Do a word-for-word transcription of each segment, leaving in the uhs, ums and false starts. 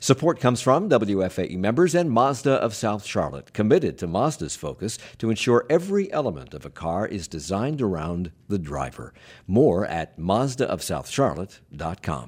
Support comes from W F A E members and Mazda of South Charlotte, committed to Mazda's focus to ensure every element of a car is designed around the driver. More at Mazda of South Charlotte dot com.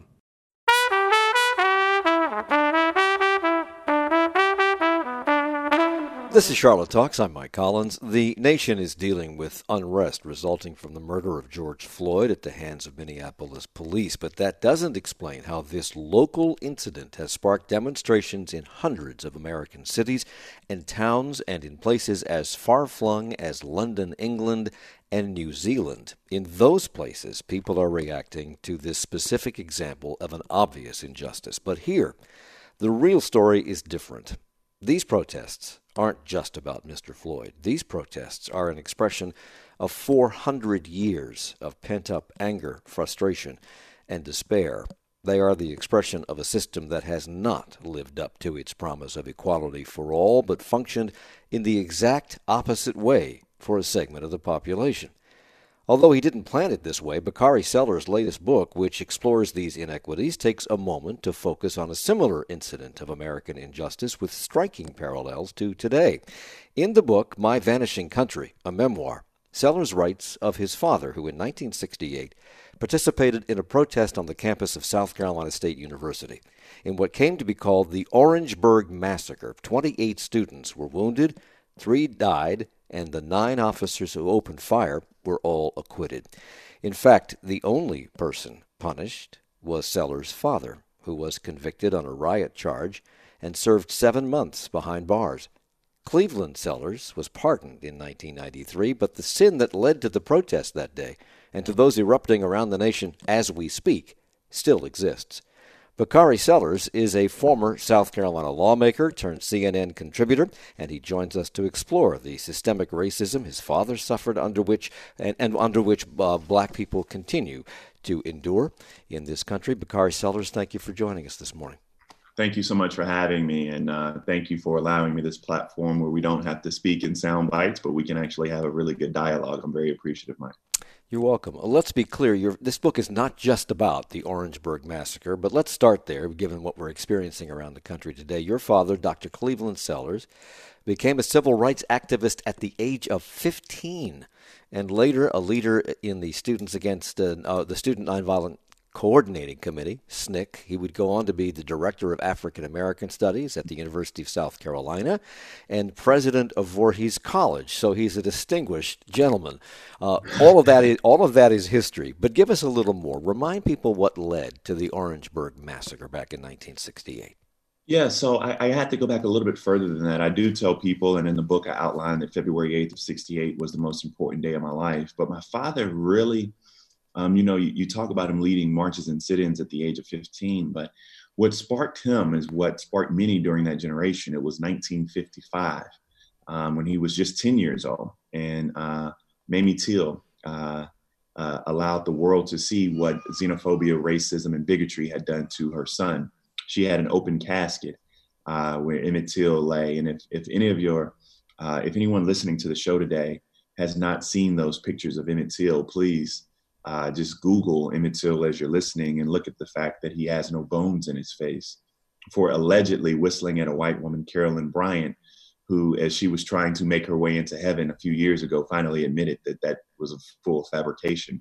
This is Charlotte Talks. I'm Mike Collins. The nation is dealing with unrest resulting from the murder of George Floyd at the hands of Minneapolis police, but that doesn't explain how this local incident has sparked demonstrations in hundreds of American cities and towns and in places as far-flung as London, England, and New Zealand. In those places, people are reacting to this specific example of an obvious injustice. But here, the real story is different. These protests aren't just about Mister Floyd. These protests are an expression of four hundred years of pent-up anger, frustration, and despair. They are the expression of a system that has not lived up to its promise of equality for all, but functioned in the exact opposite way for a segment of the population. Although he didn't plan it this way, Bakari Sellers' latest book, which explores these inequities, takes a moment to focus on a similar incident of American injustice with striking parallels to today. In the book, My Vanishing Country, a memoir, Sellers writes of his father, who in nineteen sixty-eight participated in a protest on the campus of South Carolina State University in what came to be called the Orangeburg Massacre. twenty-eight students were wounded, three died, and the nine officers who opened fire were all acquitted. In fact, the only person punished was Sellers' father, who was convicted on a riot charge and served seven months behind bars. Cleveland Sellers was pardoned in nineteen ninety-three, but the sin that led to the protest that day, and to those erupting around the nation as we speak, still exists. Bakari Sellers is a former South Carolina lawmaker turned C N N contributor, and he joins us to explore the systemic racism his father suffered, under which and, and under which uh, black people continue to endure in this country. Bakari Sellers, thank you for joining us this morning. Thank you so much for having me, and uh, thank you for allowing me this platform where we don't have to speak in sound bites, but we can actually have a really good dialogue. I'm very appreciative, Mike. You're welcome. Let's be clear. You're, this book is not just about the Orangeburg Massacre, but let's start there, given what we're experiencing around the country today. Your father, Doctor Cleveland Sellers, became a civil rights activist at the age of fifteen, and later a leader in the Students Against uh, uh, the Student Nonviolent Coordinating Committee, S N C C. He would go on to be the director of African American Studies at the University of South Carolina and president of Voorhees College. So he's a distinguished gentleman. Uh, all of that is all of that is history. But give us a little more. Remind people what led to the Orangeburg Massacre back in nineteen sixty-eight. Yeah, so I, I had to go back a little bit further than that. I do tell people, and in the book I outlined that February eighth of sixty-eight was the most important day of my life. But my father really Um, you know, you, you talk about him leading marches and sit-ins at the age of fifteen, but what sparked him is what sparked many during that generation. It was nineteen fifty-five, um, when he was just ten years old, and uh, Mamie Till uh, uh, allowed the world to see what xenophobia, racism, and bigotry had done to her son. She had an open casket uh, where Emmett Till lay, and if, if any of your, uh, if anyone listening to the show today has not seen those pictures of Emmett Till, please Uh, just Google Emmett Till as you're listening and look at the fact that he has no bones in his face for allegedly whistling at a white woman, Carolyn Bryant, who, as she was trying to make her way into heaven a few years ago, finally admitted that that was a full fabrication.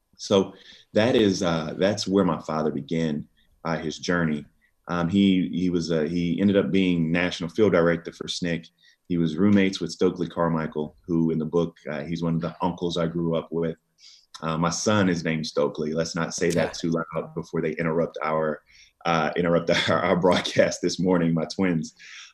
So that is uh, that's where my father began uh, his journey. Um, he he was uh, he ended up being national field director for S N C C. He was roommates with Stokely Carmichael, who in the book uh, he's one of the uncles I grew up with. Uh, my son is named Stokely. Let's not say that too loud before they interrupt our uh, interrupt our, our broadcast this morning, my twins.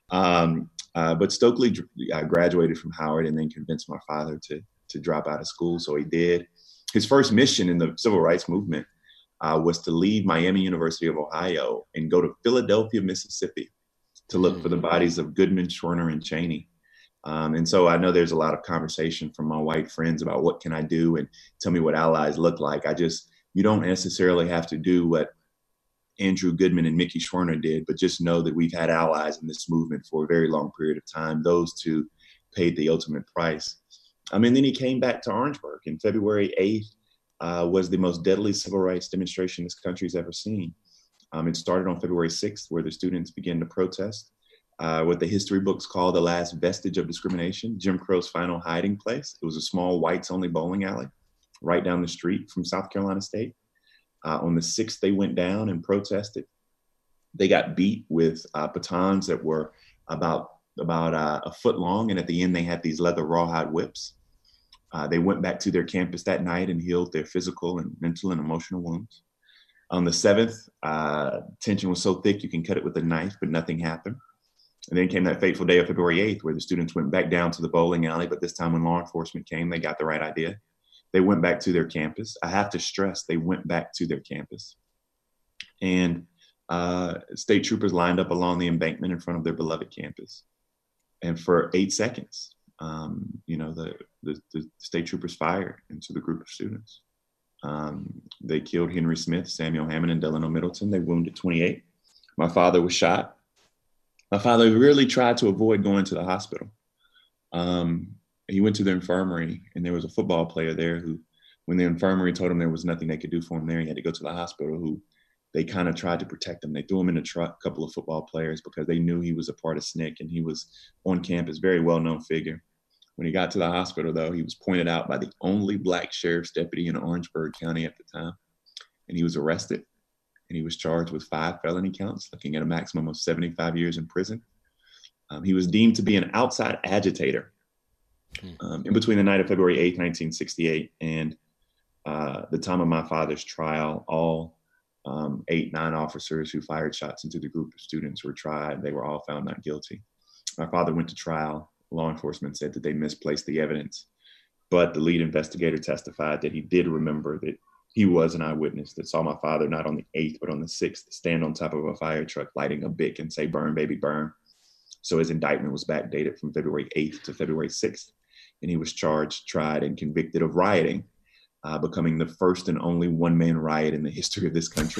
Um, uh, but Stokely uh, graduated from Howard and then convinced my father to, to drop out of school. So he did. His first mission in the civil rights movement uh, was to leave Miami University of Ohio and go to Philadelphia, Mississippi to look mm. for the bodies of Goodman, Schwerner, and Cheney. Um, and so I know there's a lot of conversation from my white friends about what can I do and tell me what allies look like. I just, you don't necessarily have to do what Andrew Goodman and Mickey Schwerner did, but just know that we've had allies in this movement for a very long period of time. Those two paid the ultimate price. I mean, then he came back to Orangeburg, and February eighth uh, was the most deadly civil rights demonstration this country's ever seen. Um, it started on February sixth, where the students began to protest uh, what the history books call the last vestige of discrimination, Jim Crow's final hiding place. It was a small whites-only bowling alley right down the street from South Carolina State. Uh, on the sixth, they went down and protested. They got beat with uh, batons that were about about uh, a foot long, and at the end, they had these leather rawhide whips. Uh, they went back to their campus that night and healed their physical and mental and emotional wounds. On the seventh, uh, tension was so thick you can cut it with a knife, but nothing happened. And then came that fateful day of February eighth, where the students went back down to the bowling alley, but this time when law enforcement came, they got the right idea. They went back to their campus. I have to stress, they went back to their campus. And uh, state troopers lined up along the embankment in front of their beloved campus. And for eight seconds, um, you know, the, the, the state troopers fired into the group of students. Um, they killed Henry Smith, Samuel Hammond, and Delano Middleton. They wounded twenty-eight. My father was shot. My father really tried to avoid going to the hospital. Um, he went to the infirmary, and there was a football player there who, when the infirmary told him there was nothing they could do for him there, he had to go to the hospital, who they kind of tried to protect him. They threw him in a truck, a couple of football players, because they knew he was a part of S N C C, and he was on campus, very well-known figure. When he got to the hospital, though, he was pointed out by the only Black sheriff's deputy in Orangeburg County at the time, and he was arrested. And he was charged with five felony counts, looking at a maximum of seventy-five years in prison. Um, he was deemed to be an outside agitator. Um, in between the night of February eighth, nineteen sixty-eight, and uh, the time of my father's trial, all um, eight, nine officers who fired shots into the group of students were tried. They were all found not guilty. My father went to trial. Law enforcement said that they misplaced the evidence, but the lead investigator testified that he did remember that he was an eyewitness that saw my father not on the eighth, but on the sixth, stand on top of a fire truck lighting a bic and say, "Burn, baby, burn." So his indictment was backdated from February eighth to February sixth. And he was charged, tried, and convicted of rioting, uh, becoming the first and only one-man riot in the history of this country.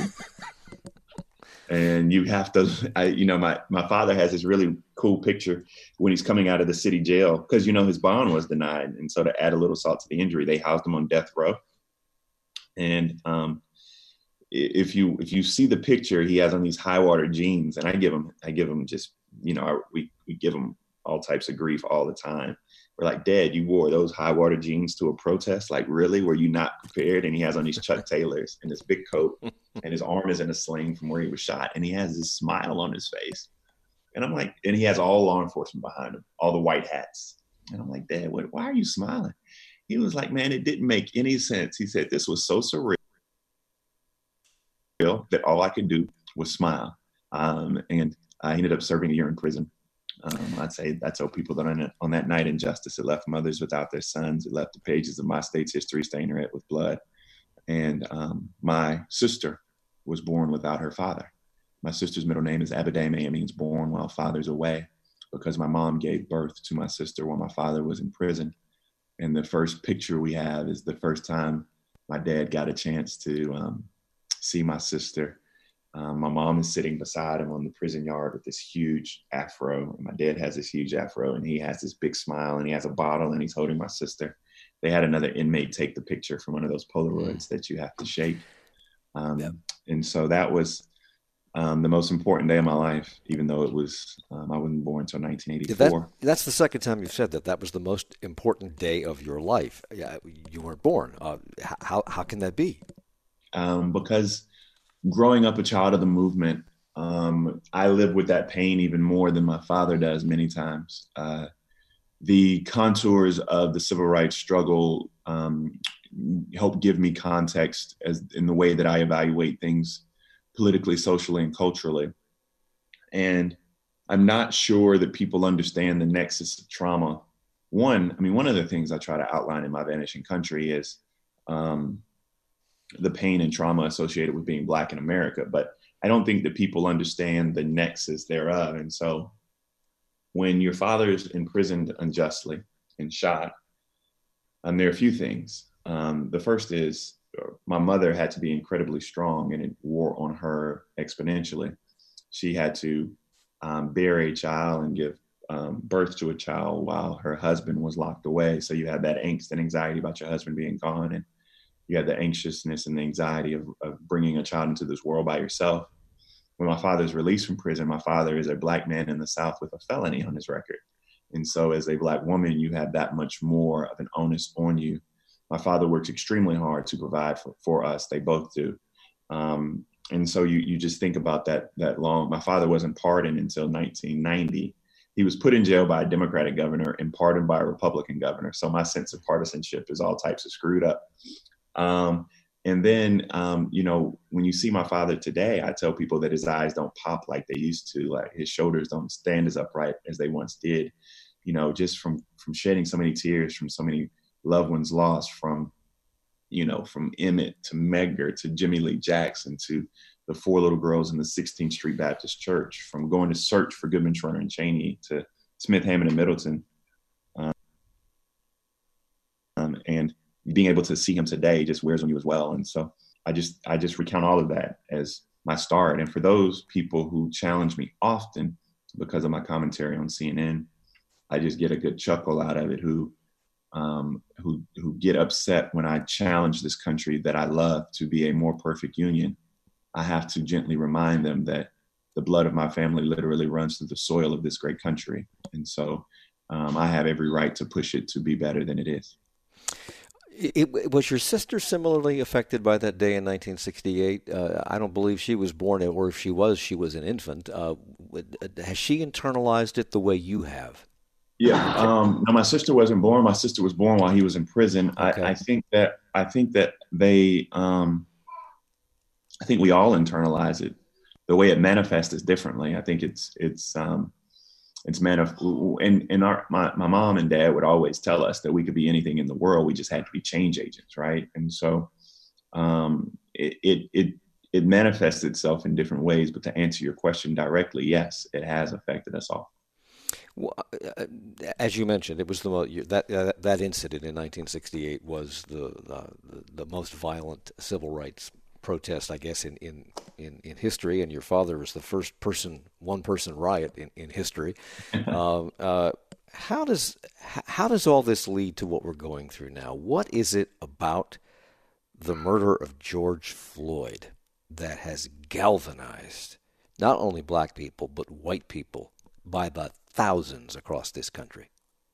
And you have to, I, you know, my, my father has this really cool picture when he's coming out of the city jail, because, you know, his bond was denied. And so to add a little salt to the injury, they housed him on death row. And um, if you if you see the picture, he has on these high water jeans, and I give him, I give him just, you know, I, we, we give him all types of grief all the time. We're like, "Dad, you wore those high water jeans to a protest? Like, really? Were you not prepared?" And he has on these Chuck Taylors and this big coat, and his arm is in a sling from where he was shot. And he has this smile on his face. And I'm like, and he has all law enforcement behind him, all the white hats. And I'm like, "Dad, what, why are you smiling?" He was like, "Man, it didn't make any sense." He said, "This was so surreal that all I could do was smile." Um, and I ended up serving a year in prison. Um, I'd say I tell people that on, on that night in justice, it left mothers without their sons. It left the pages of my state's history stained red with blood. And um, my sister was born without her father. My sister's middle name is Abidame. It means born while father's away, because my mom gave birth to my sister while my father was in prison. And the first picture we have is the first time my dad got a chance to um, see my sister. Um, my mom is sitting beside him on the prison yard with this huge afro. And my dad has this huge afro, and he has this big smile, and he has a bottle, and he's holding my sister. They had another inmate take the picture from one of those Polaroids that you have to shake. Um, yep. And so that was um, the most important day of my life, even though it was, um, I wasn't born until nineteen eighty-four. That, that's the second time you've said that. That was the most important day of your life. Yeah, you weren't born. Uh, how, how can that be? Um, because growing up a child of the movement, um, I live with that pain even more than my father does many times. Uh, the contours of the civil rights struggle um, help give me context as in the way that I evaluate things politically, socially, and culturally. And I'm not sure that people understand the nexus of trauma. One, I mean, one of the things I try to outline in My Vanishing Country is um, the pain and trauma associated with being Black in America, but I don't think that people understand the nexus thereof. And so when your father is imprisoned unjustly and shot, um, there are a few things. Um, the first is uh, my mother had to be incredibly strong, and it wore on her exponentially. She had to um, bear a child and give um, birth to a child while her husband was locked away. So you had that angst and anxiety about your husband being gone, and you had the anxiousness and the anxiety of, of bringing a child into this world by yourself. when my father's released from prison, my father is a Black man in the South with a felony on his record. And so as a Black woman, you have that much more of an onus on you. My father works extremely hard to provide for, for us. They both do. Um, and so you you just think about that that long. My father wasn't pardoned until nineteen ninety. He was put in jail by a Democratic governor and pardoned by a Republican governor. So my sense of partisanship is all types of screwed up. Um, and then, um, you know, when you see my father today, I tell people that his eyes don't pop like they used to, like his shoulders don't stand as upright as they once did, you know, just from from shedding so many tears, from so many loved ones lost, from, you know, from Emmett to Medgar to Jimmy Lee Jackson to the four little girls in the sixteenth Street Baptist Church, from going to search for Goodman, Schroeder, and Cheney to Smith, Hammond, and Middleton. Um, um, and being able to see him today just wears on you as well. And so I just, I just recount all of that as my start. And for those people who challenge me often because of my commentary on C N N, I just get a good chuckle out of it, who, um, who, who get upset when I challenge this country that I love to be a more perfect union. I have to gently remind them that the blood of my family literally runs through the soil of this great country. And so um, I have every right to push it to be better than it is. It, it, was your sister similarly affected by that day in nineteen sixty-eight? Uh, I don't believe she was born, or if she was, she was an infant. Uh, has she internalized it the way you have? Yeah. Um, no, my sister wasn't born. My sister was born while he was in prison. Okay. I, I think that I think that they, um, I think we all internalize it. The way it manifests is differently. I think it's it's um, it's manif- and and our my, my mom and dad would always tell us that we could be anything in the world. We just had to be change agents, right? And so um, it, it it it manifests itself in different ways. But to answer your question directly, yes, it has affected us all. Well, uh, as you mentioned, it was the mo- that uh, that incident in nineteen sixty-eight was the, the the most violent civil rights protest, I guess, in, in, in, in history, and your father was the first person, one-person riot in, in history. uh, uh, how does how does all this lead to what we're going through now? What is it about the murder of George Floyd that has galvanized not only black people, but white people by the thousands across this country?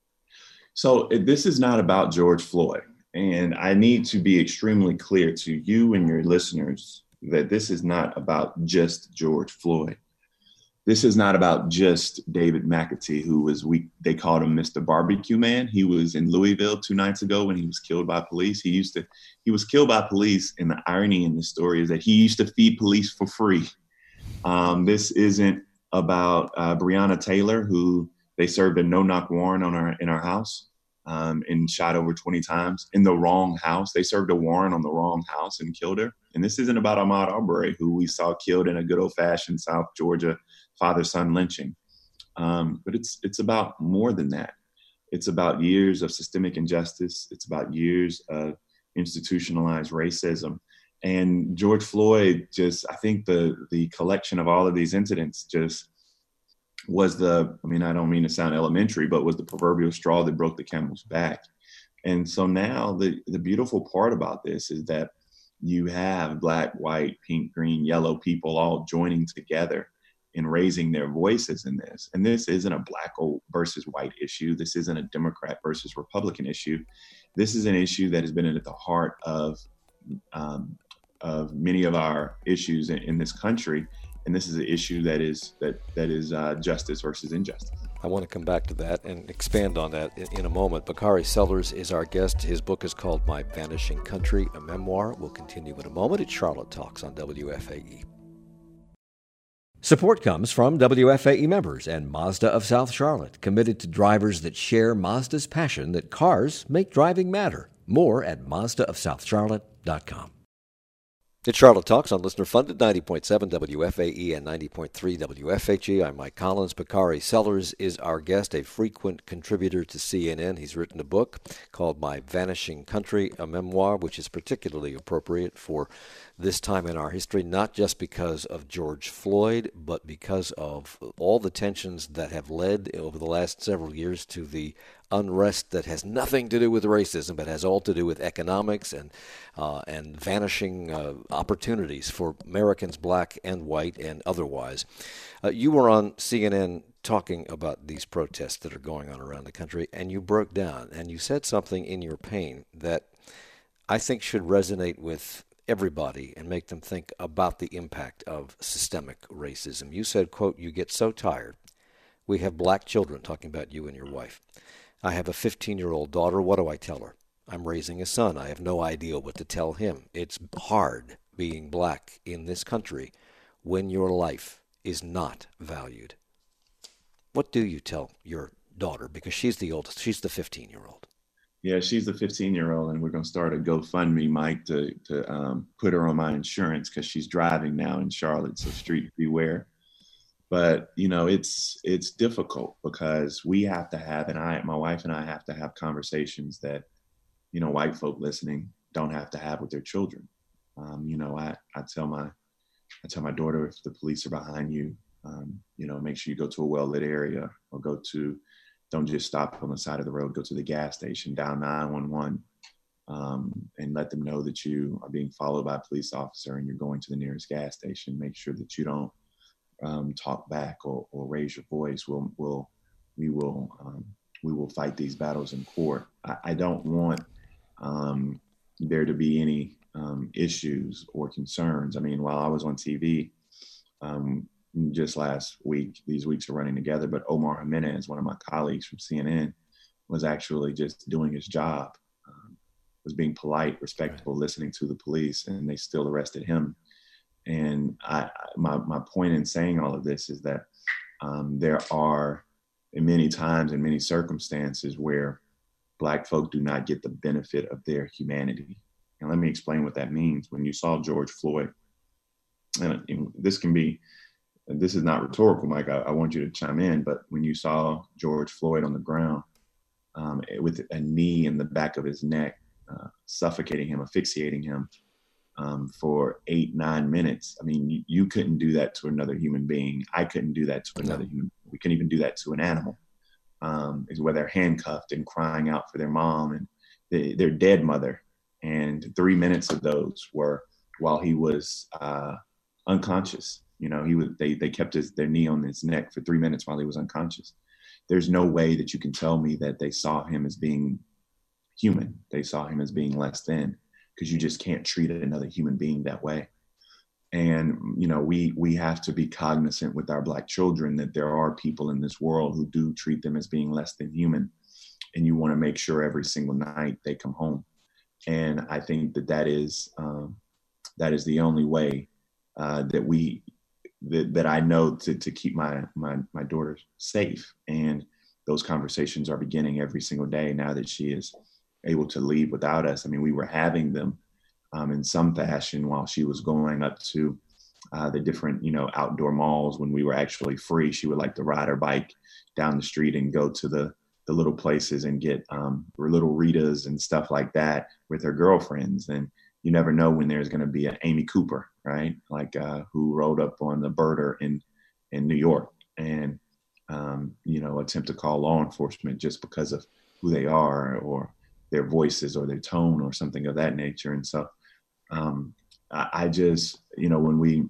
So this is not about George Floyd. And I need to be extremely clear to you and your listeners that this is not about just George Floyd. This is not about just David McAtee, who was, we, they called him Mister Barbecue Man. He was in Louisville two nights ago when he was killed by police. He used to, he was killed by police. And the irony in the story is that he used to feed police for free. Um, this isn't about uh, Breonna Taylor, who they served a no-knock warrant on our in our house. Um, and shot over twenty times in the wrong house. They served a warrant on the wrong house and killed her. And this isn't about Ahmaud Arbery, who we saw killed in a good old-fashioned South Georgia father-son lynching. Um, but it's it's about more than that. It's about years of systemic injustice. It's about years of institutionalized racism. And George Floyd just, I think the the collection of all of these incidents just was the, I mean, I don't mean to sound elementary, but was the proverbial straw that broke the camel's back. And so now the, the beautiful part about this is that you have black, white, pink, green, yellow people all joining together in raising their voices in this. And this isn't a black versus white issue. This isn't a Democrat versus Republican issue. This is an issue that has been at the heart of, um, of many of our issues in, in this country. And this is an issue that is that that is uh, justice versus injustice. I want to come back to that and expand on that in, in a moment. Bakari Sellers is our guest. His book is called My Vanishing Country, a memoir. We'll continue in a moment. It's Charlotte Talks on W F A E. Support comes from W F A E members and Mazda of South Charlotte, committed to drivers that share Mazda's passion that cars make driving matter. More at Mazda of South Charlotte dot com. It's Charlotte Talks on listener-funded ninety point seven W F A E and ninety point three W F H E. I'm Mike Collins. Bakari Sellers is our guest, a frequent contributor to C N N. He's written a book called My Vanishing Country, a memoir, which is particularly appropriate for this time in our history, not just because of George Floyd, but because of all the tensions that have led over the last several years to the unrest that has nothing to do with racism, but has all to do with economics and uh, and vanishing uh, opportunities for Americans, black and white and otherwise. Uh, you were on C N N talking about these protests that are going on around the country, and you broke down and you said something in your pain that I think should resonate with everybody and make them think about the impact of systemic racism. You said, quote, "You get so tired. We have black children," talking about you and your wife. "I have a fifteen-year-old daughter. What do I tell her? I'm raising a son. I have no idea what to tell him. It's hard being black in this country when your life is not valued." What do you tell your daughter? Because she's the oldest. She's the fifteen-year-old. Yeah, she's the fifteen-year-old, and we're going to start a GoFundMe, Mike, to to um, put her on my insurance because she's driving now in Charlotte, so street beware. But you know, it's it's difficult because we have to have, and I, my wife and I have to have conversations that, you know, white folk listening don't have to have with their children. Um, you know, I I tell my I tell my daughter, if the police are behind you, um, you know, make sure you go to a well-lit area or go to. Don't just stop on the side of the road, go to the gas station, dial nine one one, um, and let them know that you are being followed by a police officer and you're going to the nearest gas station. Make sure that you don't um, talk back or, or raise your voice. We'll, we'll, we will, um, we will fight these battles in court. I, I don't want um, there to be any um, issues or concerns. I mean, while I was on T V, um, just last week, these weeks are running together, but Omar Jimenez, one of my colleagues from C N N, was actually just doing his job, um, was being polite, respectful, listening to the police, and they still arrested him. And I, my, my point in saying all of this is that um, there are many times and many circumstances where Black folk do not get the benefit of their humanity. And let me explain what that means. When you saw George Floyd, and, and this can be, and this is not rhetorical, Mike, I, I want you to chime in, but when you saw George Floyd on the ground um, with a knee in the back of his neck, uh, suffocating him, asphyxiating him um, for eight, nine minutes, I mean, you, you couldn't do that to another human being. I couldn't do that to another human. We couldn't even do that to an animal. Um, is where they're handcuffed and crying out for their mom and the, their dead mother. And three minutes of those were while he was uh, unconscious. You know, he was, they, they kept his, their knee on his neck for three minutes while he was unconscious. There's no way that you can tell me that they saw him as being human. They saw him as being less than, because you just can't treat another human being that way. And, you know, we, we have to be cognizant with our Black children that there are people in this world who do treat them as being less than human. And you want to make sure every single night they come home. And I think that that is, um, that is the only way uh, that we, that, that I know to, to keep my, my, my daughter safe. And those conversations are beginning every single day now that she is able to leave without us. I mean, we were having them um, in some fashion while she was going up to uh, the different, you know, outdoor malls when we were actually free. She would like to ride her bike down the street and go to the, the little places and get um, little Ritas and stuff like that with her girlfriends. And you never know when there's going to be an Amy Cooper, right? Like uh, who rode up on the birder in, in New York and, um, you know, attempt to call law enforcement just because of who they are or their voices or their tone or something of that nature. And so um, I, I just, you know, when we,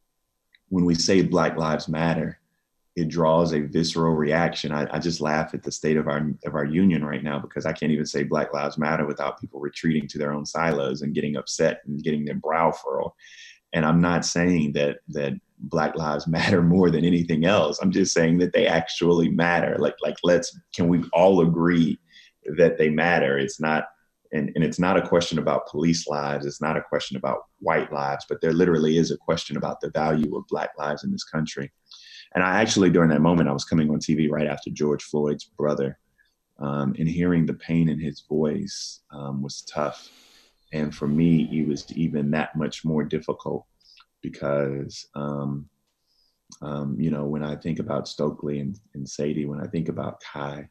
when we say Black Lives Matter, it draws a visceral reaction. I, I just laugh at the state of our of our union right now because I can't even say Black Lives Matter without people retreating to their own silos and getting upset and getting their brow furrowed. And I'm not saying that that Black Lives matter more than anything else. I'm just saying that they actually matter. Like like let's can we all agree that they matter? It's not and, and it's not a question about police lives. It's not a question about white lives, but there literally is a question about the value of Black lives in this country. And I actually, during that moment, I was coming on T V right after George Floyd's brother, um, and hearing the pain in his voice um, was tough. And for me, it was even that much more difficult because, um, um, you know, when I think about Stokely and, and Sadie, when I think about Kai,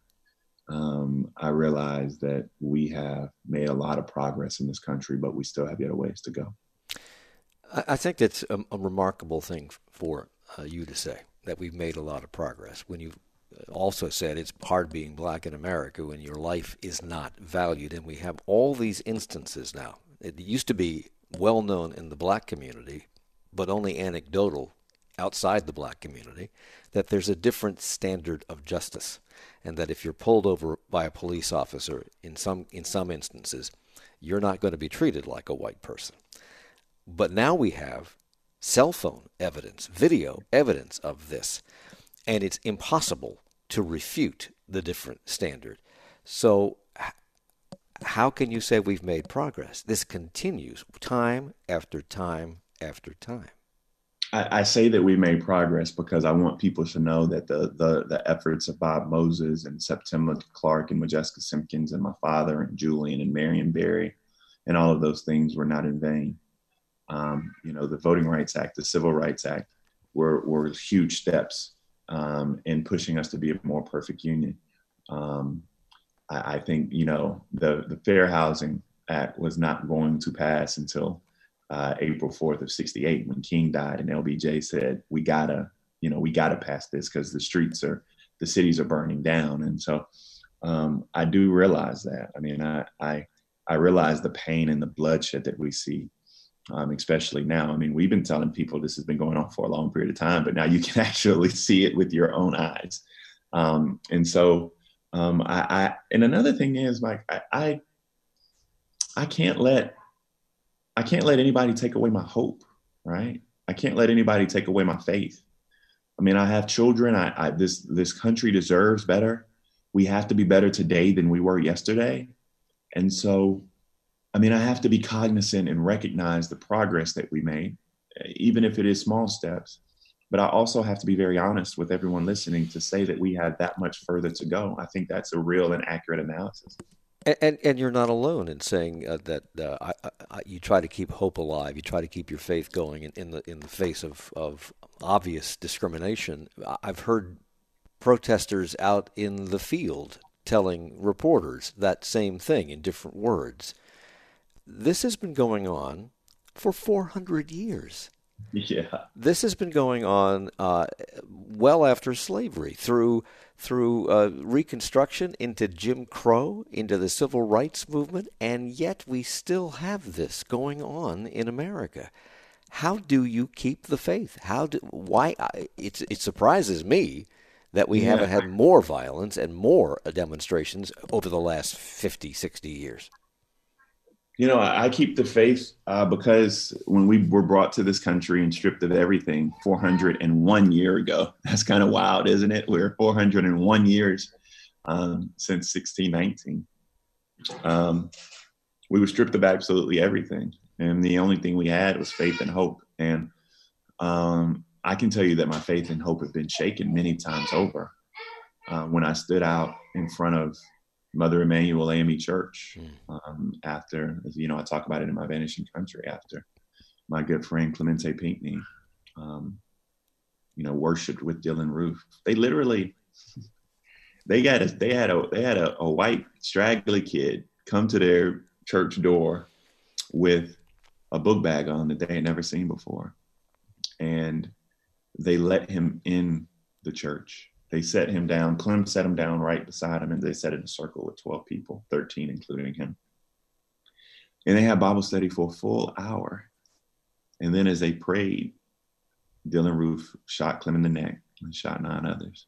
um, I realize that we have made a lot of progress in this country, but we still have yet a ways to go. I, I think that's a, a remarkable thing for uh, you to say, that we've made a lot of progress. When you also said it's hard being black in America when your life is not valued, and we have all these instances now. It used to be well known in the black community, but only anecdotal outside the black community, that there's a different standard of justice, and that if you're pulled over by a police officer in some in some instances, you're not going to be treated like a white person. But now we have cell phone evidence, video evidence of this, and it's impossible to refute the different standard. So how can you say we've made progress? This continues time after time after time. I, I say that we made progress because I want people to know that the, the the efforts of Bob Moses and Septima Clark and Majeska Simpkins and my father and Julian and Marion Barry and all of those things were not in vain. Um, you know, the Voting Rights Act, the Civil Rights Act were, were huge steps um, in pushing us to be a more perfect union. Um, I, I think, you know, the, the Fair Housing Act was not going to pass until uh, April fourth of sixty-eight when King died, and L B J said, we gotta, you know, we gotta pass this because the streets are, the cities are burning down. And so um, I do realize that. I mean, I, I, I realize the pain and the bloodshed that we see. Um, especially now. I mean, we've been telling people this has been going on for a long period of time, but now you can actually see it with your own eyes. Um, and so, um, I, I, and another thing is, like, I, I, I can't let, I can't let anybody take away my hope, right? I can't let anybody take away my faith. I mean, I have children. I, I this, this country deserves better. We have to be better today than we were yesterday. And so, I mean, I have to be cognizant and recognize the progress that we made, even if it is small steps. But I also have to be very honest with everyone listening to say that we have that much further to go. I think that's a real and accurate analysis. And and, and you're not alone in saying uh, that uh, I, I, you try to keep hope alive. You try to keep your faith going in, in the in the face of, of obvious discrimination. I've heard protesters out in the field telling reporters that same thing in different words. This has been going on for four hundred years. Yeah. This has been going on uh, well after slavery, through through uh, Reconstruction, into Jim Crow, into the Civil Rights Movement, and yet we still have this going on in America. How do you keep the faith? How do why? It it surprises me that we yeah. haven't had more violence and more demonstrations over the last fifty, sixty years. You know, I, I keep the faith uh, because when we were brought to this country and stripped of everything four hundred one year ago, that's kind of wild, isn't it? We're four hundred one years um, since sixteen nineteen. Um, we were stripped of absolutely everything. And the only thing we had was faith and hope. And um, I can tell you that my faith and hope have been shaken many times over. Uh, when I stood out in front of Mother Emanuel A M E Church, um, after, you know, I talk about it in my Vanishing Country, after my good friend Clemente Pinckney, um, you know, worshiped with Dylan Roof. They literally, they got a, they had a, they had a, a white straggly kid come to their church door with a book bag on that they had never seen before. And they let him in the church. They set him down. Clem set him down right beside him, and they sat in a circle with twelve people, thirteen including him. And they had Bible study for a full hour. And then as they prayed, Dylan Roof shot Clem in the neck and shot nine others.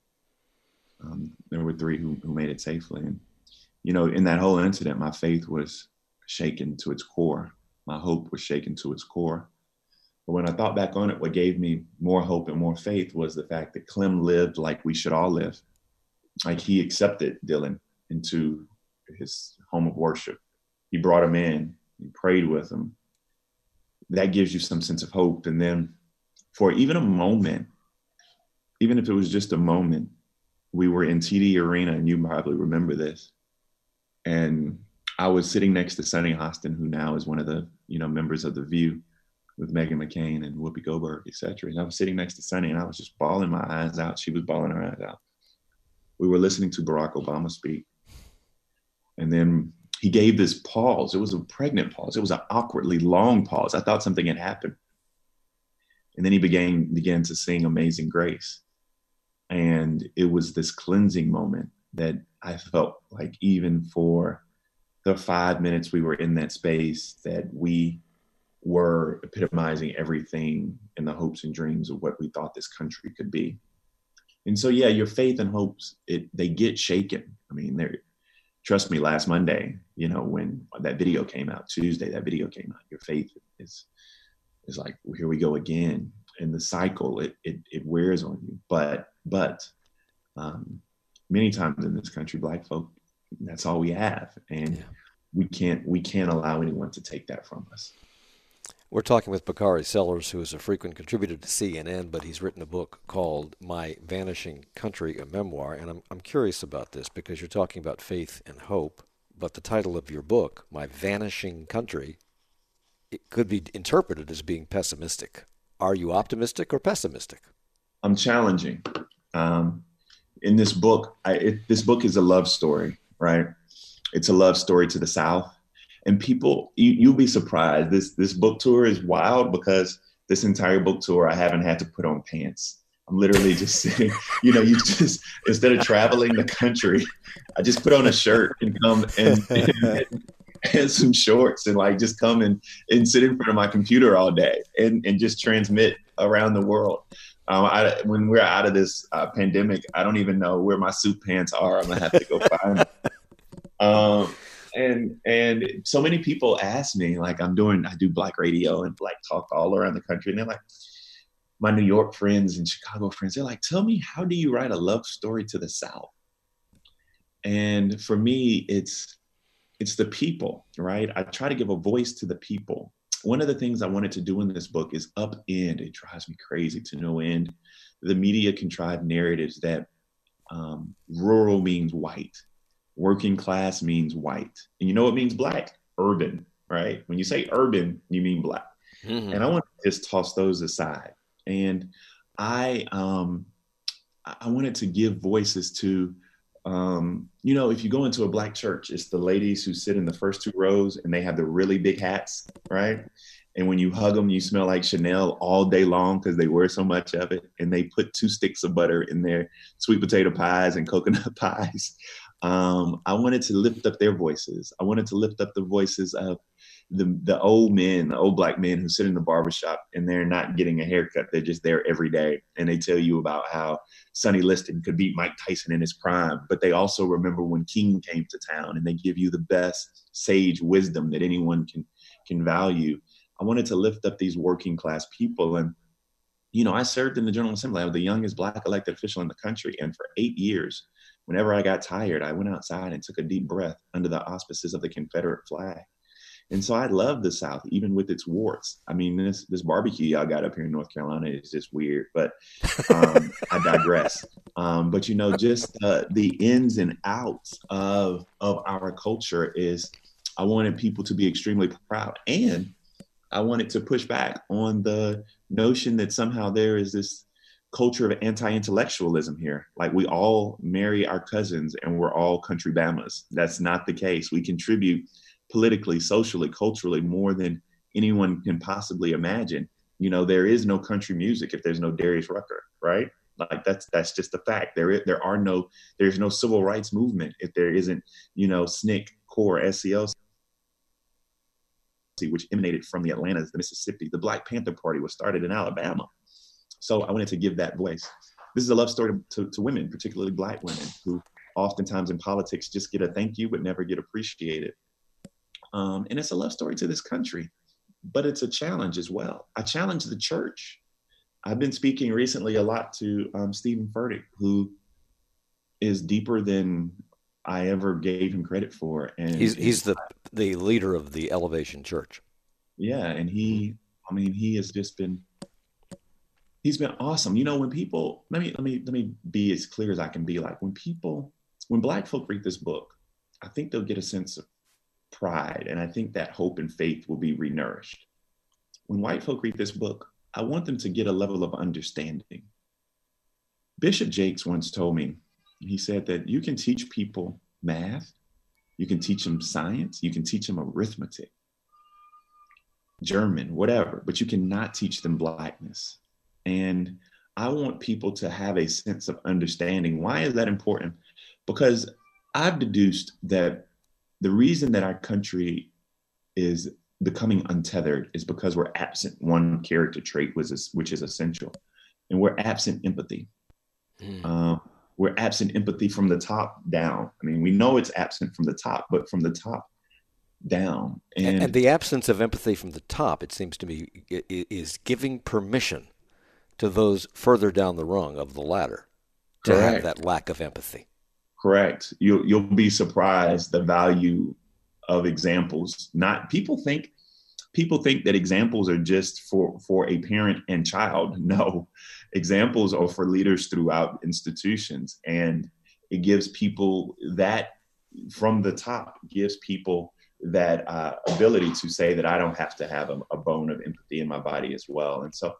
Um, there were three who, who made it safely. And, you know, in that whole incident, my faith was shaken to its core. My hope was shaken to its core. But when I thought back on it, what gave me more hope and more faith was the fact that Clem lived like we should all live. Like, he accepted Dylan into his home of worship. He brought him in, he prayed with him. That gives you some sense of hope. And then for even a moment, even if it was just a moment, we were in T D Arena, and you probably remember this. And I was sitting next to Sonny Hostin, who now is one of the, you know, members of The View, with Meghan McCain and Whoopi Goldberg, et cetera. And I was sitting next to Sonny, and I was just bawling my eyes out. She was bawling her eyes out. We were listening to Barack Obama speak. And then he gave this pause. It was a pregnant pause. It was an awkwardly long pause. I thought something had happened. And then he began, began to sing Amazing Grace. And it was this cleansing moment that I felt like even for the five minutes we were in that space, that we were epitomizing everything in the hopes and dreams of what we thought this country could be. And so, yeah, your faith and hopes, it they get shaken. I mean, they're, trust me, last Monday, you know, when that video came out, Tuesday, that video came out, your faith is, is like, well, here we go again. And the cycle, it, it, it wears on you. But, but um, many times in this country, Black folk, that's all we have. And yeah. we can't, we can't allow anyone to take that from us. We're talking with Bakari Sellers, who is a frequent contributor to C N N, but he's written a book called My Vanishing Country, a memoir. And I'm, I'm curious about this because you're talking about faith and hope, but the title of your book, My Vanishing Country, it could be interpreted as being pessimistic. Are you optimistic or pessimistic? I'm challenging. Um, in this book, I, it, this book is a love story, right? It's a love story to the South. And people, you, you'll be surprised. This this book tour is wild because this entire book tour, I haven't had to put on pants. I'm literally just sitting, you know, you just, instead of traveling the country, I just put on a shirt and come and, and, and some shorts and like just come and, and sit in front of my computer all day and, and just transmit around the world. Um, I, when we're out of this uh, pandemic, I don't even know where my suit pants are. I'm gonna have to go find them. Um, And and so many people ask me, like I'm doing, I do Black radio and Black talk all around the country. And they're like, my New York friends and Chicago friends, they're like, tell me, how do you write a love story to the South? And for me, it's, it's the people, right? I try to give a voice to the people. One of the things I wanted to do in this book is upend, it drives me crazy to no end, the media contrived narratives that um, rural means white. Working class means white. And you know what means Black? Urban, right? When you say urban, you mean Black. Mm-hmm. And I want to just toss those aside. And I um, I wanted to give voices to, um, you know, if you go into a Black church, it's the ladies who sit in the first two rows and they have the really big hats, right? And when you hug them, you smell like Chanel all day long because they wear so much of it. And they put two sticks of butter in their sweet potato pies and coconut pies. Um, I wanted to lift up their voices. I wanted to lift up the voices of the the old men, the old Black men who sit in the barbershop and they're not getting a haircut. They're just there every day. And they tell you about how Sonny Liston could beat Mike Tyson in his prime. But they also remember when King came to town, and they give you the best sage wisdom that anyone can, can value. I wanted to lift up these working class people. And, you know, I served in the General Assembly. I was the youngest Black elected official in the country. And for eight years, whenever I got tired, I went outside and took a deep breath under the auspices of the Confederate flag. And so I love the South, even with its warts. I mean, this this barbecue y'all got up here in North Carolina is just weird, but um, I digress. Um, but, you know, just uh, the ins and outs of, of our culture is, I wanted people to be extremely proud. And I wanted to push back on the notion that somehow there is this culture of anti-intellectualism here. Like we all marry our cousins and we're all country Bamas. That's not the case. We contribute politically, socially, culturally more than anyone can possibly imagine. You know, there is no country music if there's no Darius Rucker, right? Like that's that's just a fact. There there are no there's no civil rights movement if there isn't, you know, S N C C, CORE, S C L C, which emanated from the Atlantas, the Mississippi. The Black Panther Party was started in Alabama. So I wanted to give that voice. This is a love story to, to, to women, particularly Black women, who oftentimes in politics just get a thank you, but never get appreciated. Um, and it's a love story to this country, but it's a challenge as well. I challenge the church. I've been speaking recently a lot to um, Stephen Furtick, who is deeper than I ever gave him credit for. And he's he's the the leader of the Elevation Church. Yeah, and he, I mean, he has just been. He's been awesome. You know, when people, let me, let me, let me be as clear as I can be. Like when people, when Black folk read this book, I think they'll get a sense of pride. And I think that hope and faith will be renourished. When white folk read this book, I want them to get a level of understanding. Bishop Jakes once told me, he said that you can teach people math, you can teach them science, you can teach them arithmetic, German, whatever, but you cannot teach them Blackness. And I want people to have a sense of understanding. Why is that important? Because I've deduced that the reason that our country is becoming untethered is because we're absent one character trait, which is, which is essential, and we're absent empathy. Mm. Um, we're absent empathy from the top down. I mean, we know it's absent from the top, but from the top down. And, and the absence of empathy from the top, it seems to me, is giving permission to those further down the rung of the ladder to Correct. Have that lack of empathy. Correct. You'll you'll be surprised the value of examples. Not people think people think that examples are just for for a parent and child. No, examples are for leaders throughout institutions, and it gives people that from the top gives people that uh, ability to say that I don't have to have a, a bone of empathy in my body as well. And so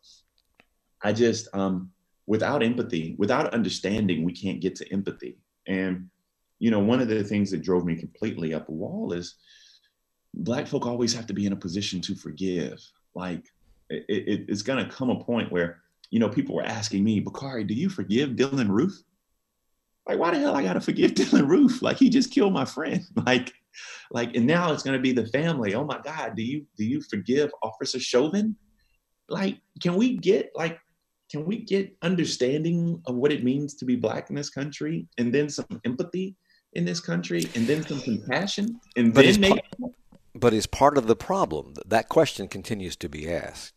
I just um, without empathy, without understanding, we can't get to empathy. And, you know, one of the things that drove me completely up a wall is Black folk always have to be in a position to forgive. Like it, it, it's going to come a point where, you know, people were asking me, Bakari, do you forgive Dylann Roof? Like, why the hell I got to forgive Dylann Roof? Like, he just killed my friend. Like, like, and now it's going to be the family. Oh my God, do you, do you forgive Officer Chauvin? Like, can we get like, Can we get understanding of what it means to be Black in this country, and then some empathy in this country, and then some compassion, and but then maybe? Part, but is part of the problem. That question continues to be asked,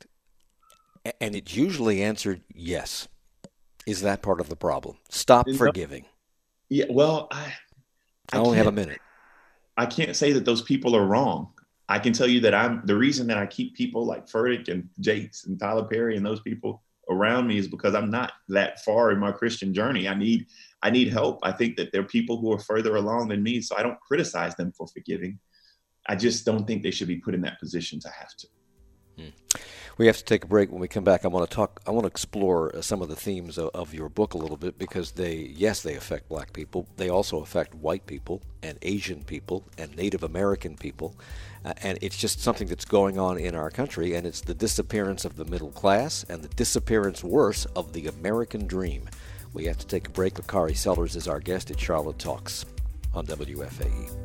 and it's usually answered yes. Is that part of the problem? Stop no, forgiving. Yeah. Well, I. I, I only have a minute. I can't say that those people are wrong. I can tell you that I'm the reason that I keep people like Furtick and Jakes and Tyler Perry and those people around me is because I'm not that far in my Christian journey. I need, I need help. I think that there are people who are further along than me, so I don't criticize them for forgiving. I just don't think they should be put in that position to have to. Hmm. We have to take a break. When we come back, I want to talk, I want to explore some of the themes of, of your book a little bit, because they, yes, they affect Black people. They also affect white people and Asian people and Native American people. Uh, and it's just something that's going on in our country, and it's the disappearance of the middle class and the disappearance, worse, of the American dream. We have to take a break. Bakari Sellers is our guest at Charlotte Talks on W F A E.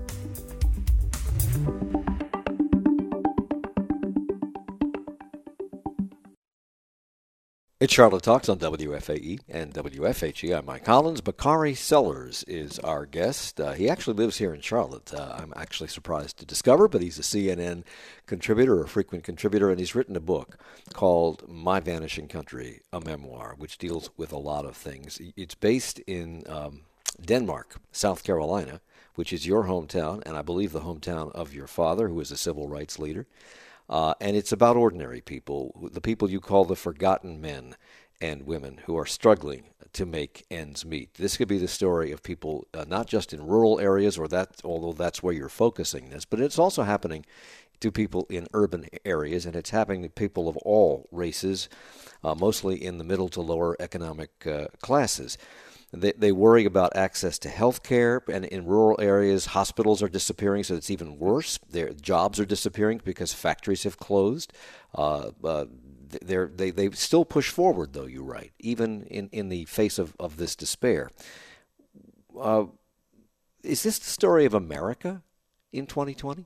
It's Charlotte Talks on W F A E and W F H E. I'm Mike Collins. Bakari Sellers is our guest. Uh, he actually lives here in Charlotte. Uh, I'm actually surprised to discover, but he's a C N N contributor, a frequent contributor, and he's written a book called My Vanishing Country, a memoir, which deals with a lot of things. It's based in um, Denmark, South Carolina, which is your hometown, and I believe the hometown of your father, who is a civil rights leader. Uh, and it's about ordinary people, the people you call the forgotten men and women who are struggling to make ends meet. This could be the story of people uh, not just in rural areas, or that, although that's where you're focusing this, but it's also happening to people in urban areas, and it's happening to people of all races, uh, mostly in the middle to lower economic uh, classes. They, they worry about access to health care, and in rural areas, hospitals are disappearing, so it's even worse. Their jobs are disappearing because factories have closed. Uh, uh, they're, they they still push forward, though, you write, even in, in the face of, of this despair. Uh, is this the story of America in twenty twenty?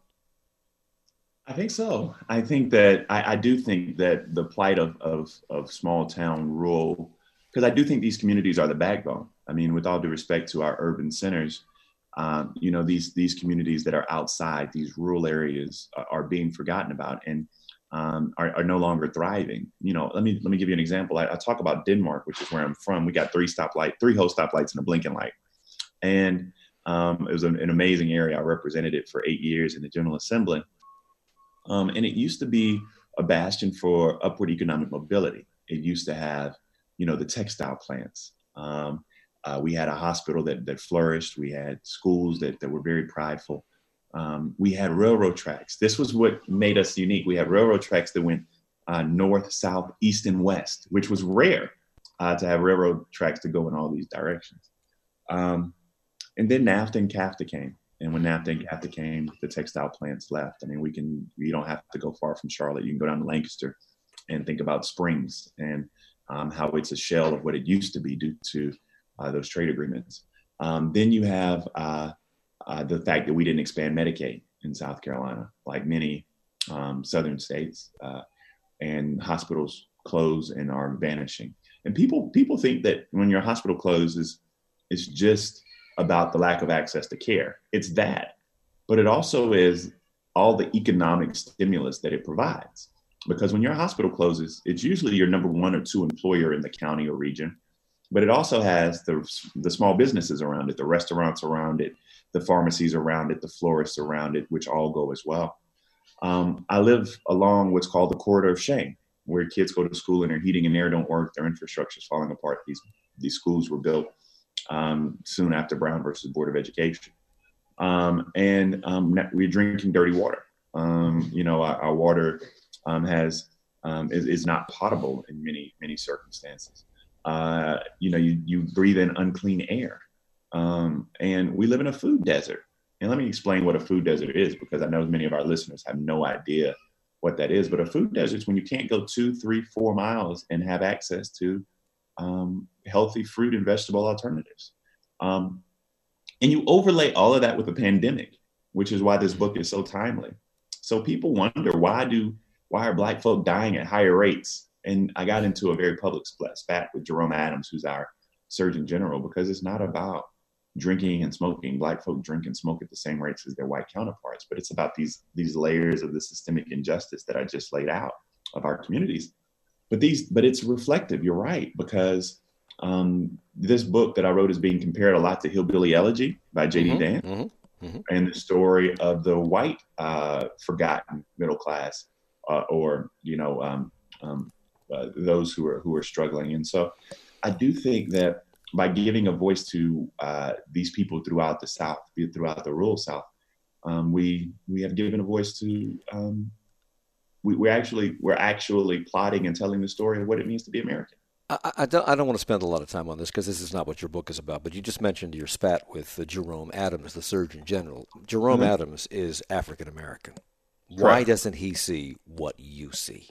I think so. I think that, I, I do think that the plight of, of, of small town rural, because I do think these communities are the backbone. I mean, with all due respect to our urban centers, um, you know, these these communities that are outside, these rural areas are, are being forgotten about and um, are, are no longer thriving. You know, let me let me give you an example. I, I talk about Denmark, which is where I'm from. We got three stoplight, three whole stoplights and a blinking light, and um, it was an, an amazing area. I represented it for eight years in the General Assembly, um, and it used to be a bastion for upward economic mobility. It used to have, you know, the textile plants. Um, uh, we had a hospital that that flourished. We had schools that, that were very prideful. Um, we had railroad tracks. This was what made us unique. We had railroad tracks that went uh, north, south, east, and west, which was rare uh, to have railroad tracks to go in all these directions. Um, and then NAFTA and CAFTA came. And when NAFTA and CAFTA came, the textile plants left. I mean, we can, you don't have to go far from Charlotte. You can go down to Lancaster and think about Springs and um, how it's a shell of what it used to be due to uh, those trade agreements. Um, then you have uh, uh, the fact that we didn't expand Medicaid in South Carolina, like many um, southern states, uh, and hospitals close and are vanishing. And people people think that when your hospital closes, it's just about the lack of access to care. It's that, but it also is all the economic stimulus that it provides. Because when your hospital closes, it's usually your number one or two employer in the county or region, but it also has the, the small businesses around it, the restaurants around it, the pharmacies around it, the florists around it, which all go as well. Um, I live along what's called the corridor of shame, where kids go to school and their heating and air don't work, their infrastructure is falling apart. These these schools were built um, soon after Brown versus Board of Education, um, and um, we're drinking dirty water. Um, you know, our, our water um, has um, is, is not potable in many many circumstances. Uh, you know, you you breathe in unclean air, um, and we live in a food desert. And let me explain what a food desert is, because I know many of our listeners have no idea what that is. But a food desert is when you can't go two, three, four miles and have access to um, healthy fruit and vegetable alternatives. Um, and you overlay all of that with a pandemic, which is why this book is so timely. So people wonder, why do why are Black folk dying at higher rates? And I got into a very public spat with Jerome Adams, who's our Surgeon General, because it's not about drinking and smoking. Black folk drink and smoke at the same rates as their white counterparts, but it's about these these layers of the systemic injustice that I just laid out of our communities. But these, but it's reflective. You're right, because um, this book that I wrote is being compared a lot to Hillbilly Elegy by J D Mm-hmm, Vance, mm-hmm, mm-hmm. and the story of the white uh, forgotten middle class, uh, or you know, um, um, uh, those who are who are struggling. And so, I do think that by giving a voice to uh, these people throughout the South, throughout the rural South, um, we we have given a voice to. Um, we, we're actually we're actually plotting and telling the story of what it means to be American. I, I, don't, I don't want to spend a lot of time on this because this is not what your book is about, but you just mentioned your spat with uh, Jerome Adams, the Surgeon General. Jerome Mm-hmm. Adams is African American. Why Correct. doesn't he see what you see?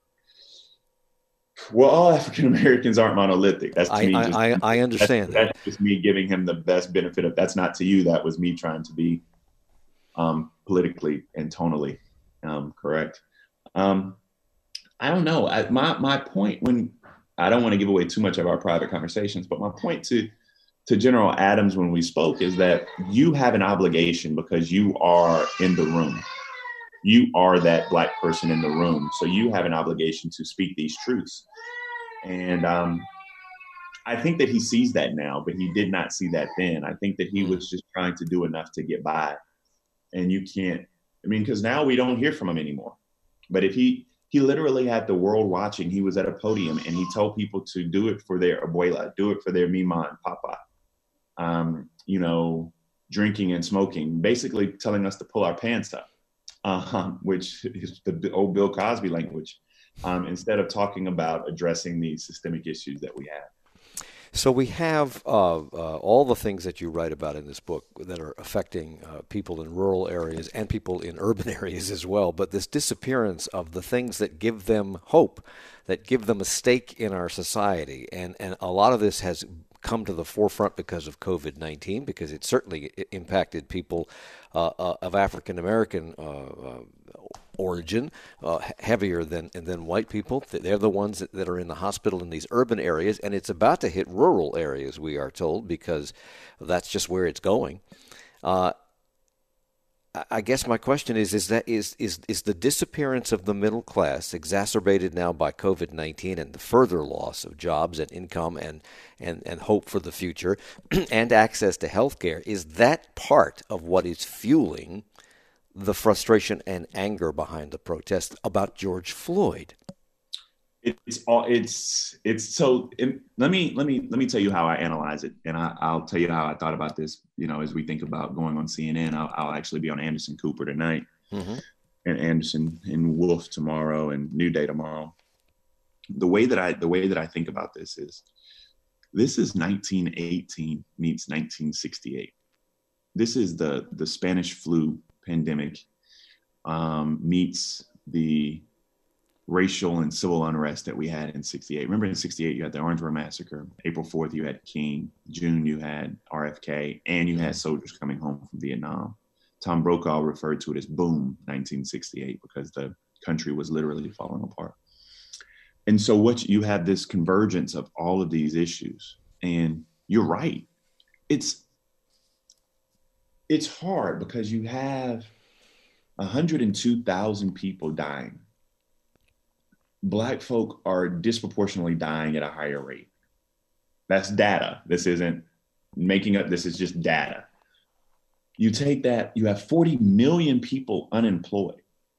Well, all African Americans aren't monolithic. That's to I, me. I, Just, I, I understand that's, that. that's just me giving him the best benefit of. That's not to you. That was me trying to be um, politically and tonally um, correct. Um, I don't know. I, my my point, when I don't want to give away too much of our private conversations, but my point to to General Adams when we spoke is that you have an obligation because you are in the room. You are that Black person in the room. So you have an obligation to speak these truths. And um, I think that he sees that now, but he did not see that then. I think that he was just trying to do enough to get by. And you can't, I mean, because now we don't hear from him anymore. But if he, he literally had the world watching, he was at a podium and he told people to do it for their abuela, do it for their mima and papa. Um, you know, drinking and smoking, basically telling us to pull our pants up. Um, which is the old Bill Cosby language, um, instead of talking about addressing the systemic issues that we have. So we have uh, uh, all the things that you write about in this book that are affecting uh, people in rural areas and people in urban areas as well, but this disappearance of the things that give them hope, that give them a stake in our society, and, and a lot of this has come to the forefront because of COVID nineteen, because it certainly impacted people uh, uh, of African American uh, uh, origin uh, heavier than than white people. They're the ones that, that are in the hospital in these urban areas, and it's about to hit rural areas, we are told, because that's just where it's going. Uh, I guess my question is: is that is is is the disappearance of the middle class, exacerbated now by COVID nineteen and the further loss of jobs and income and and, and hope for the future, and access to health care, is that part of what is fueling the frustration and anger behind the protest about George Floyd? It's all it's it's so. It, let me let me let me tell you how I analyze it, and I, I'll tell you how I thought about this. You know, as we think about going on C N N, I'll, I'll actually be on Anderson Cooper tonight, mm-hmm. and Anderson and Wolf tomorrow, and New Day tomorrow. The way that I the way that I think about this is, this is nineteen eighteen meets nineteen sixty-eight. This is the the Spanish flu pandemic um, meets the racial and civil unrest that we had in sixty-eight. Remember in sixty-eight, you had the Orangeburg Massacre. April fourth, you had King. June, you had R F K. And you had soldiers coming home from Vietnam. Tom Brokaw referred to it as Boom nineteen sixty-eight because the country was literally falling apart. And so what you have this convergence of all of these issues. And you're right. It's, it's hard because you have one hundred two thousand people dying. Black folk are disproportionately dying at a higher rate. That's data. This isn't making up, this is just data. You take that, you have forty million people unemployed,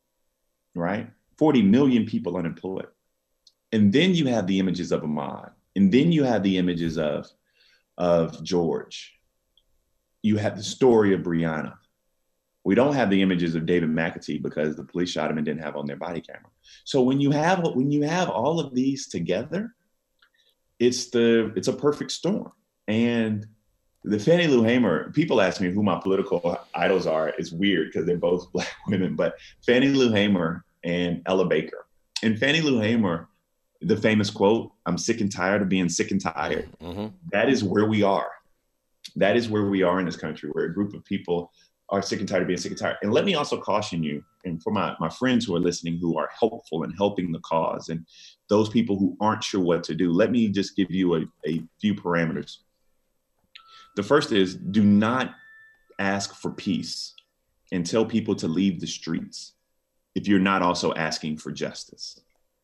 right? forty million people unemployed. And then you have the images of Ahmaud. And then you have the images of, of George. You have the story of Breonna. We don't have the images of David McAtee because the police shot him and didn't have on their body camera. So when you have when you have all of these together, it's the it's a perfect storm. And the Fannie Lou Hamer, people ask me who my political idols are. It's weird because they're both Black women, but Fannie Lou Hamer and Ella Baker. And Fannie Lou Hamer, the famous quote, "I'm sick and tired of being sick and tired." Mm-hmm. That is where we are. That is where we are in this country, where a group of people are sick and tired of being sick and tired. And let me also caution you, and for my, my friends who are listening, who are helpful in helping the cause, and those people who aren't sure what to do, let me just give you a, a few parameters. The first is, do not ask for peace and tell people to leave the streets if you're not also asking for justice,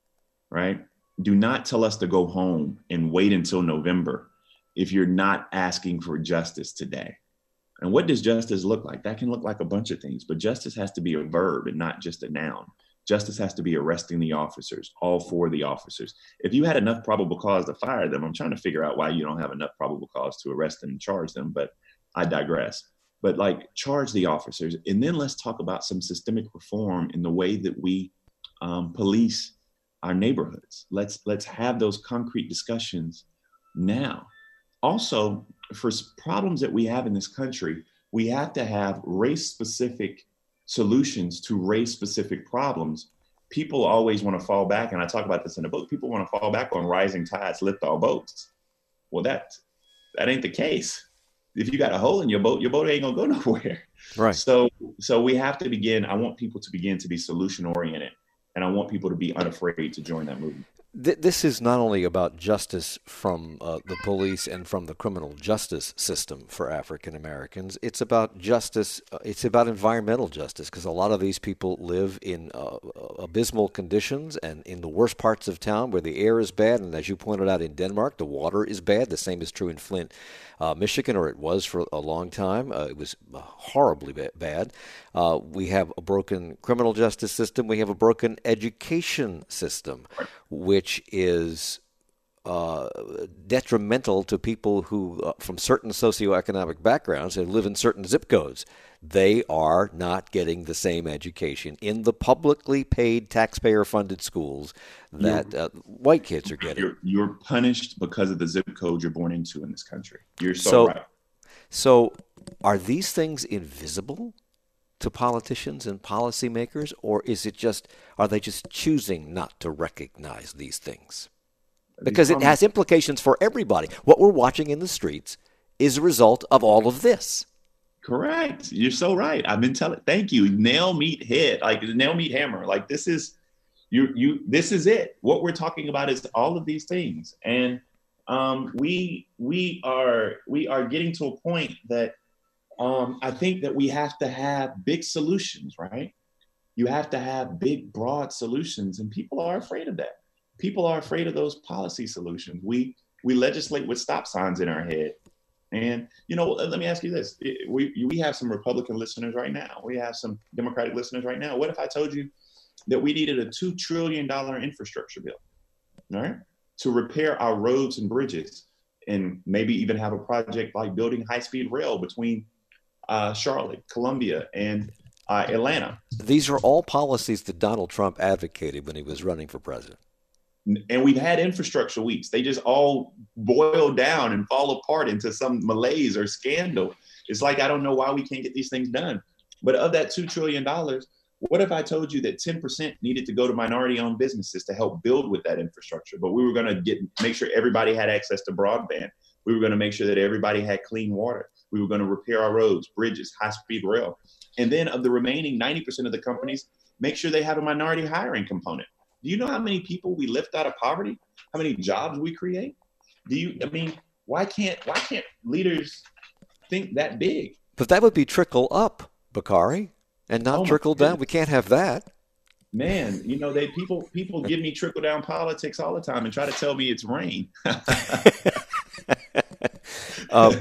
right? Do not tell us to go home and wait until November if you're not asking for justice today. And what does justice look like? That can look like a bunch of things, but justice has to be a verb and not just a noun. Justice has to be arresting the officers, all four of the officers. If you had enough probable cause to fire them, I'm trying to figure out why you don't have enough probable cause to arrest them and charge them, but I digress. But like, charge the officers. And then let's talk about some systemic reform in the way that we um, police our neighborhoods. Let's, let's have those concrete discussions now. Also, for problems that we have in this country, we have to have race-specific solutions to race-specific problems. People always want to fall back, and I talk about this in the book, people want to fall back on rising tides lift all boats. Well, that, that ain't the case. If you got a hole in your boat, your boat ain't gonna go nowhere. Right. So, so we have to begin, I want people to begin to be solution-oriented, and I want people to be unafraid to join that movement. This is not only about justice from uh, the police and from the criminal justice system for African Americans. It's about justice. Uh, it's about environmental justice, because a lot of these people live in uh, abysmal conditions and in the worst parts of town where the air is bad. And as you pointed out, in Denmark, the water is bad. The same is true in Flint, uh, Michigan, or it was for a long time. Uh, it was horribly ba- bad. Uh, we have a broken criminal justice system. We have a broken education system, which is uh, detrimental to people who, uh, from certain socioeconomic backgrounds and live in certain zip codes. They are not getting the same education in the publicly paid, taxpayer-funded schools that uh, white kids are getting. You're, you're punished because of the zip code you're born into in this country. You're so, so right. So are these things invisible to politicians and policymakers, or is it just, are they just choosing not to recognize these things? Because it has implications for everybody. What we're watching in the streets is a result of all of this. Correct. You're so right. I've been telling, thank you. Nail, meat, head, like nail, meat, hammer. Like this is, you, you, this is it. What we're talking about is all of these things. And um, we, we are, we are getting to a point that Um, I think that we have to have big solutions, right? You have to have big, broad solutions, and people are afraid of that. People are afraid of those policy solutions. We we legislate with stop signs in our head. And, you know, let me ask you this. We, we have some Republican listeners right now. We have some Democratic listeners right now. What if I told you that we needed a two trillion dollars infrastructure bill, all right, to repair our roads and bridges, and maybe even have a project like building high-speed rail between Uh, Charlotte, Columbia, and uh, Atlanta. These are all policies that Donald Trump advocated when he was running for president. And we've had infrastructure weeks. They just all boil down and fall apart into some malaise or scandal. It's like, I don't know why we can't get these things done. But of that two trillion dollars, What if I told you that ten percent needed to go to minority-owned businesses to help build with that infrastructure? But we were going to get make sure everybody had access to broadband. We were going to make sure that everybody had clean water. We were going to repair our roads, bridges, high-speed rail. And then of the remaining ninety percent of the companies, make sure they have a minority hiring component. Do you know how many people we lift out of poverty? How many jobs we create? Do you, I mean, why can't why can't leaders think that big? But that would be trickle up, Bakari, and not Oh my trickle down. goodness. We can't have that. Man, you know, they people people give me trickle down politics all the time and try to tell me it's rain. um,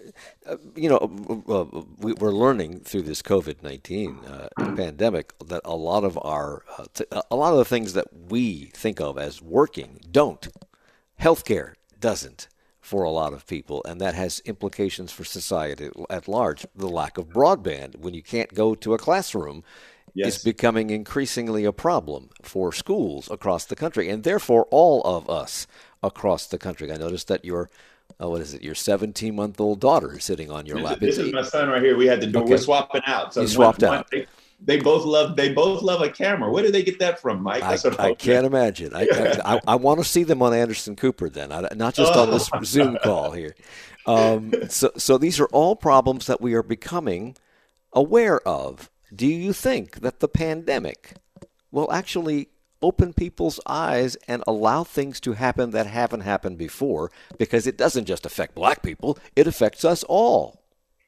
you know, uh, we, we're learning through this COVID nineteen uh, pandemic that a lot of our uh, th- a lot of the things that we think of as working don't. Healthcare doesn't for a lot of people, and that has implications for society at large. The lack of broadband when you can't go to a classroom Yes. is becoming increasingly a problem for schools across the country, and therefore all of us across the country. I noticed that your, uh, what is it, your seventeen-month-old daughter is sitting on your lap. This It's- is my son right here. We had to do. Okay. We're swapping out. So You swapped one- one- out. They, they both love. They both love a camera. Where do they get that from, Mike? I, That's what I I'm- can't imagine. I, I, I want to see them on Anderson Cooper then, I, not just on this Zoom call here. Um, so, so these are all problems that we are becoming aware of. Do you think that the pandemic will actually open people's eyes and allow things to happen that haven't happened before? Because it doesn't just affect black people, it affects us all.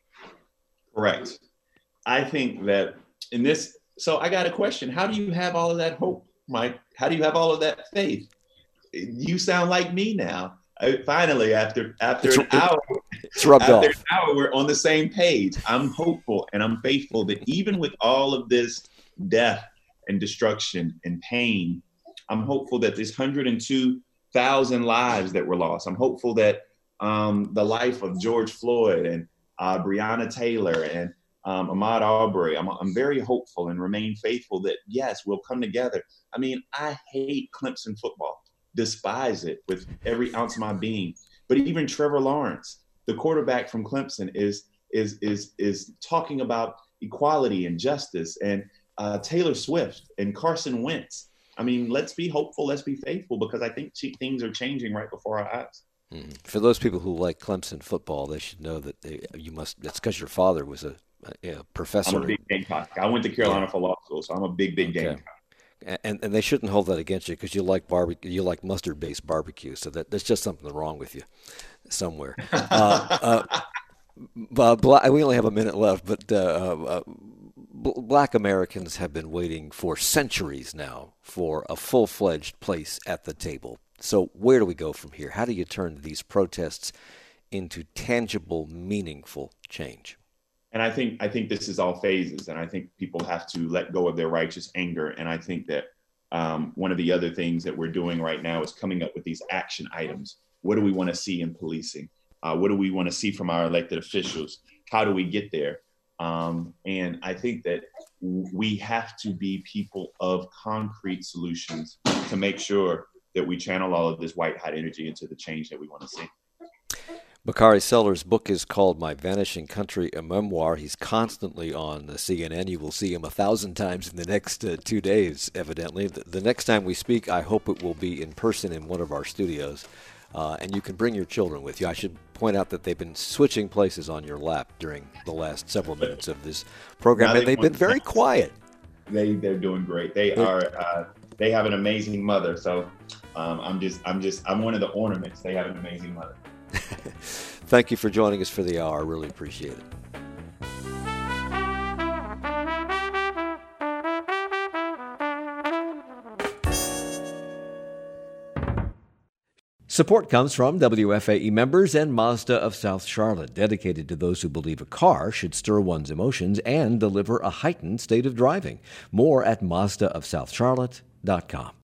Correct. I think that in this. So I got a question. How do you have all of that hope, Mike? How do you have all of that faith? You sound like me now. I, finally, after after It's- an hour, It's rubbed after off. an hour, we're on the same page. I'm hopeful and I'm faithful that even with all of this death and destruction and pain, I'm hopeful that this one hundred two thousand lives that were lost. I'm hopeful that um, the life of George Floyd and uh, Breonna Taylor and um, Ahmaud Arbery, I'm, I'm very hopeful and remain faithful that, yes, we'll come together. I mean, I hate Clemson football, despise it with every ounce of my being. But even Trevor Lawrence, the quarterback from Clemson, is is is is talking about equality and justice, and uh, Taylor Swift and Carson Wentz. I mean, let's be hopeful, let's be faithful, because I think things are changing right before our eyes. Mm-hmm. For those people who like Clemson football, they should know that they, you must. That's because your father was a, a, a professor. I'm a big Gamecock. I went to Carolina yeah. for law school, so I'm a big, big okay. Gamecock. And and they shouldn't hold that against you because you like barbecue, you like mustard-based barbecue. So that there's just something wrong with you somewhere. uh, uh, but black, we only have a minute left, but uh, uh, black Americans have been waiting for centuries now for a full-fledged place at the table. So where do we go from here? How do you turn these protests into tangible, meaningful change? And I think I think this is all phases, and I think people have to let go of their righteous anger. And I think that um, one of the other things that we're doing right now is coming up with these action items. What do we want to see in policing? Uh, what do we want to see from our elected officials? How do we get there? Um, and I think that we have to be people of concrete solutions to make sure that we channel all of this white hot energy into the change that we want to see. Bakari Sellers' book is called My Vanishing Country, a memoir. He's constantly on the C N N. You will see him a thousand times in the next uh, two days, evidently. The, the next time we speak, I hope it will be in person in one of our studios. Uh, and you can bring your children with you. I should point out that they've been switching places on your lap during the last several minutes of this program, and they've been very quiet. They, they're doing great. They are, uh, they have an amazing mother. So um, I'm just, I'm just, I'm one of the ornaments. They have an amazing mother. Thank you for joining us for the hour. I really appreciate it. Support comes from W F A E members and Mazda of South Charlotte, dedicated to those who believe a car should stir one's emotions and deliver a heightened state of driving. More at Mazda of South Charlotte dot com.